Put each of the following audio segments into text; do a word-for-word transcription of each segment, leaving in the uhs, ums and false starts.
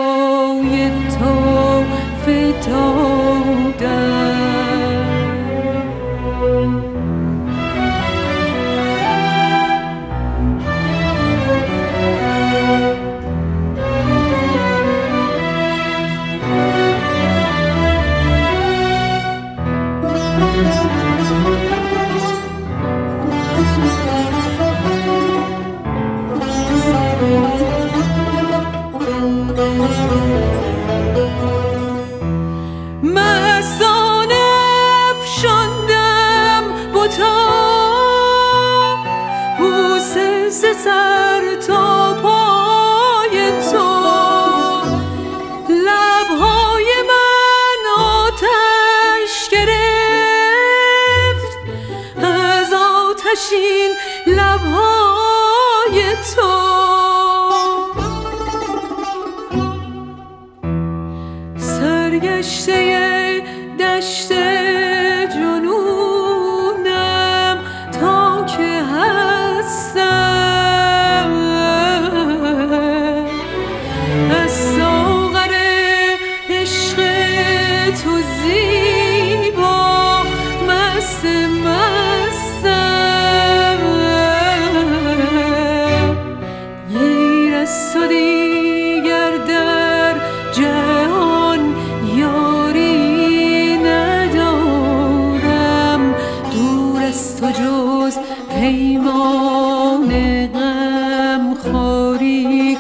پای تو فتادم. مستانه افشاندم بتا بوسه ز سر تا پای تو. لبهای من آتش گرفت از آتشین لبهای تو. سرگشته دشت جنونم تا که هستم، از ساغر عشق تو زیبا مست مستم. غیر از تو دیگر در جهان یاری ندارم، دور از تو جز پیمان غم خواری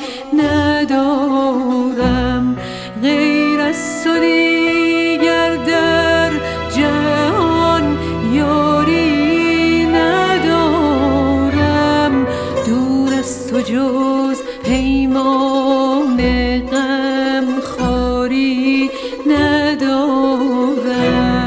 ندارم. غیر از تو دیگر در جهان یاری ندارم، دور از تو جز پیمان غم خواری ندارم.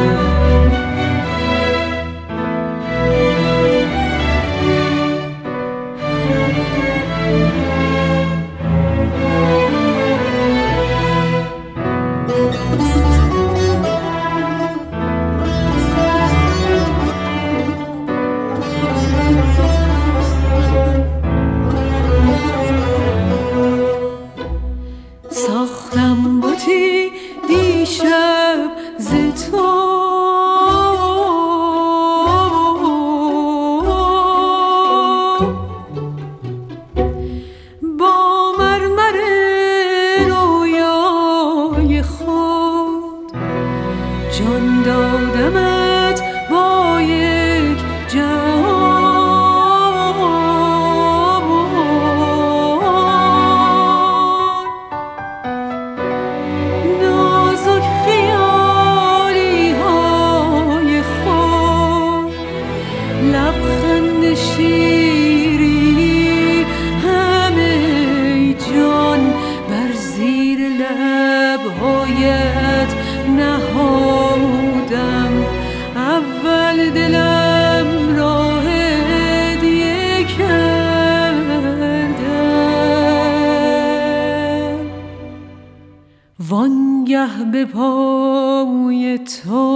ساختم بتی دیشب ز تو، با مرمر رویای خود جان دادمت با یک جهان. نازک خیالی های خود لبخند شیرینی همه جان بر زیر لبهایت نهادم. اول دلم را هدیه کردم، وانگه به پای تو